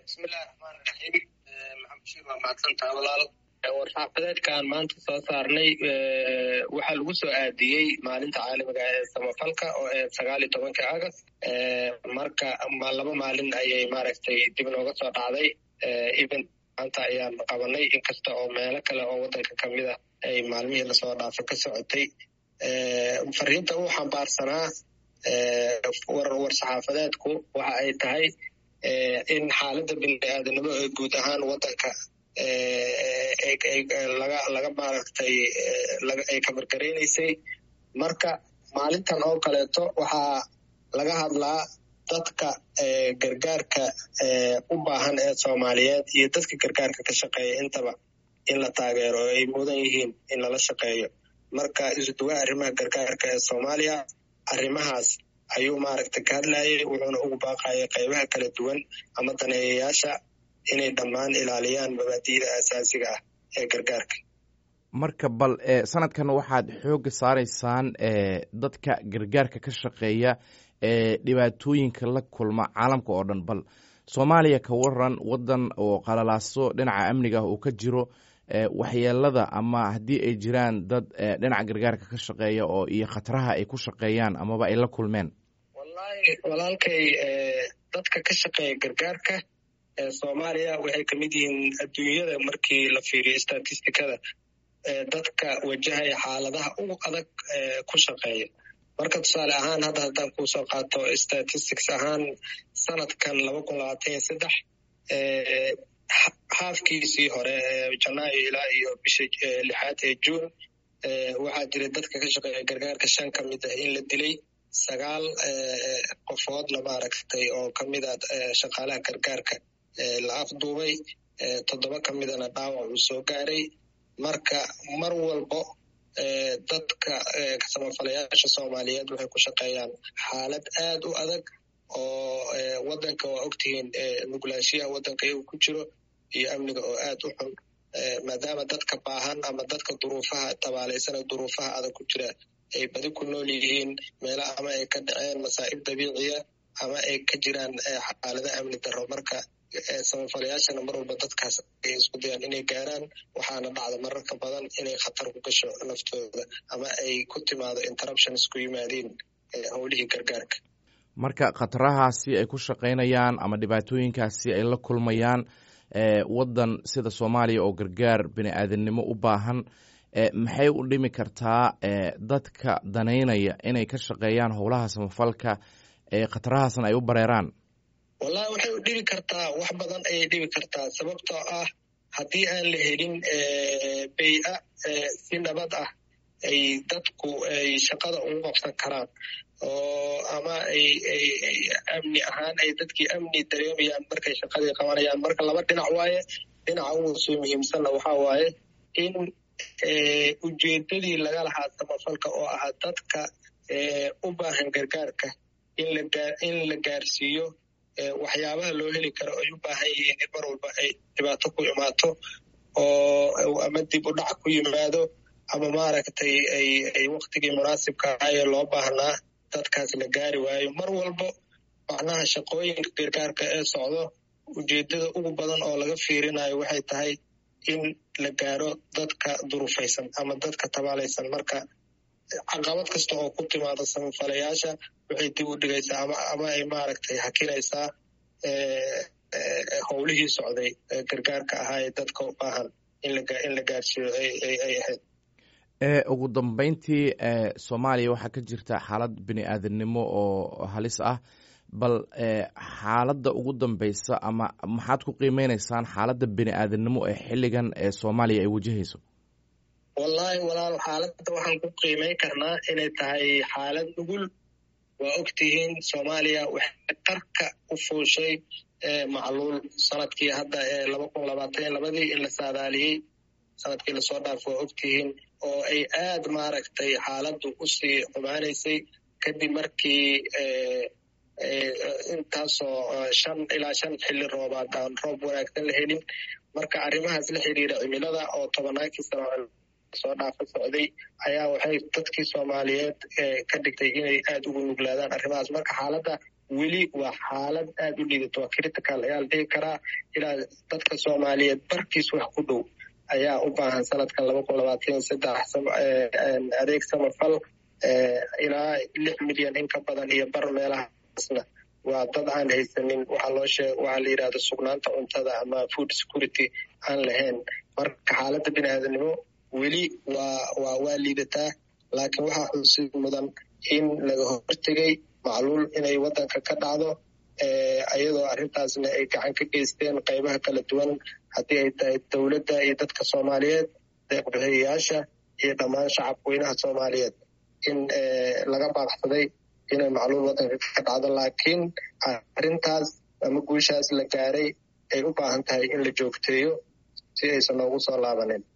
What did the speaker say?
bismillahi raxmaani raxiim. maxamed shiir waa mahadsantaha walaal. war-saxaafadeedkan maanta soo saarnay waxaa lagu soo aadiyey maalinta caalamiga ee samafalka oo 19 August. marka laba maalin ayay maaragtay dib nooga soo dhacday. even maanta ayaan qabanay inkasta oo meelo kale oo wadanka kamid ah ay maalmihii lasoo dhaafo ka socotay. fariinta uu xambaarsanaa war-saxaafadeedku waxa ay tahay in xaaladda bini'aadanimo ee guud ahaan wadanka laga maaragtay ay kabargareynaysay. marka maalintan oo kaleeto waxaa laga hadlaa dadka gargaarka u baahan ee Soomaaliyeed iyo dadka gargaarka ka shaqeeya intaba in la taageero oo ay mudan yihiin in lala shaqeeyo. marka isuduwa arrimaha gargaarka ee Soomaaliya arrimahaas ayuu maaragtay ka hadlayay, wuxuuna ugu baaqayay qaybaha kala duwan ama daneeyayaasha inay dhammaan ilaaliyaan mabaadi'da asaasiga ah ee gargaarka. marka bal sanadkan waxaad xoogga saaraysaan dadka gargaarka ka shaqeeya dhibaatooyinka la kulma caalamka oo dhan. bal Soomaaliya ka waran, wadan oo qalalaaso dhinaca amniga ah uu ka jiro, waxyeelada ama haddii ay jiraan dad dhinaca gargaarka ka shaqeeya oo iyo khataraha ay ku shaqeeyaan amaba ay la kulmeen. wallahi walaalkay, dadka ka shaqeeya gargaarka Soomaaliya waxay kamid yihiin adduunyada markii la fiiriyo statistikada dadka wajahaya xaaladaha ugu adag ku shaqeeya. marka tusaale ahaan hadda haddaan kusoo qaato statistics ahaan sanadkan 2023 xaafkiisii hore Janaayo ilaa iyo bisha 6 ee Juun waxaa jira dadka ka shaqeeya gargaarka 5 kamid ah in la dilay, 9 qofoodna maaragtay oo kamid ah shaqaalaha gargaarka la afduubay, 7 kamidana dhaawac uu soo gaaray. marka mar walbo dadka samafalayaasha Soomaaliyeed waxay ku shaqeeyaan xaalad aad u adag oo wadanka waa ogtihiin nuglaashiyaha wadanka iyagu ku jiro iyo amniga oo aad u xun, maadaama dadka baahan ama dadka duruufaha tabaalaysan duruufaha adag ku jira ay badi ku nool yihiin meela ama ay ka dhaceen masaa'ib dabiiciya ama ay ka jiraan xaalada amni darro. marka samafalayaashana mar walba dadkaas ay isku dayaan inay gaaraan, waxaana dhacda mararka badan inay khatar ku gasho naftooda ama ay ku timaado interruptions ku yimaadeen howlihii gargaarka. marka khatarahaasi ay ku shaqaynayaan ama dhibaatooyinkaasi ay la kulmayaan wadan sida Soomaaliya oo gargaar bini'aadanimo u baahan, maxay u dhimi kartaa dadka daneynaya inay ka shaqeeyaan howlaha samafalka khatarahaasna ay u bareeraan? wallahi waxay u dhibi kartaa wax badan ayay dhibi kartaa, sababtoo ah haddii aan la helin bay-a si nabad ah ay dadku ay shaqada ugu qabsan karaan oo ama ay amni ahaan ay dadkii amni dareemayaan markay shaqadii qabanayaan. marka laba dhinac waaye. dhinaca ugu soo muhiimsanna waxaa waaye in ujeedadii laga lahaa samafalka oo ahaa dadka u baahan gargaarka in la gaarsiiyo waxyaabaha loo heli karo ay u baahan yihiin in mar walba ay dhibaato ku imaato oo ama dib u dhac ku yimaado ama maaragtay ay waqtigii munaasibka ahaayee loo baahnaa dadkaas la gaari waayo. mar walbo macnaha shaqooyinka gargaarka ee socdo ujeedada ugu badan oo laga fiirinayo waxay tahay in la gaaro dadka durufaysan ama dadka tabaalaysan. marka caqabad kasta oo ku timaado samafalayaasha waxay dib u dhigaysaa ama ay maaragtay hakinaysaa howlihii socday gargaarka ahaa ee dadka u baahan in la gaarsiiyo ay ahayd. ugu dambeyntii Soomaaliya waxaa ka jirta xaalad bini'aadanimo oo halis ah. bal xaaladda ugu dambeysa ama maxaad ku qiimeynaysaan xaaladda bini'aadanimo ee xilligan ee Soomaaliya ay wajahayso? wallahi walaal, xaaladda waxaan ku qiimeyn karnaa inay tahay xaalad nugul. waa ogtihiin Soomaaliya waxay qarka u fuushay macluul sanadkii hadda 2022 in la saadaaliyey sanadkii lasoo dhaafo. waa ogtihiin oo ay aad maaragtay xaaladdu usii xumaanaysay kadib markii intaasoo 5 ilaa 5 xilli roobaad aan roob wanaagsan la helin. marka arrimahaas la xiriira cimilada oo 10 sano soo dhaafa socday ayaa waxay dadkii Soomaaliyeed ka dhigtay inay aad ugu nuglaadaan arrimahaas. marka xaaladda weli waa xaalad aad u liidato, waa critical ayaa la dhihi karaa. ilaa dadka Soomaaliyeed barkiis wax ku dhow ayaa u baahan sanadkan 2023 adeeg samafal. ilaa 6 milyan in ka badan iyo bar meelahaasna waa dad aan haysanin waxaa la yidhahdo sugnaanta cuntada ama food security aan lahayn. marka xaaladda bini'aadanimo weli waa liidataa, laakiin waxaa xusid mudan in laga hortegay macluul inay waddanka ka dhacdo, iyadoo arrintaasna ay gacan ka geysteen qaybaha kala duwan, haddii ay tahay dowladda iyo dadka Soomaaliyeed, deeq-bixiyayaasha iyo dhammaan shacabka weynaha Soomaaliyeed, in laga baaqsaday inay macluul waddanka ka dhacdo. laakiin arrintaas ama guushaas la gaaray ay u baahan tahay in la joogteeyo si aysan noogu soo laabanin.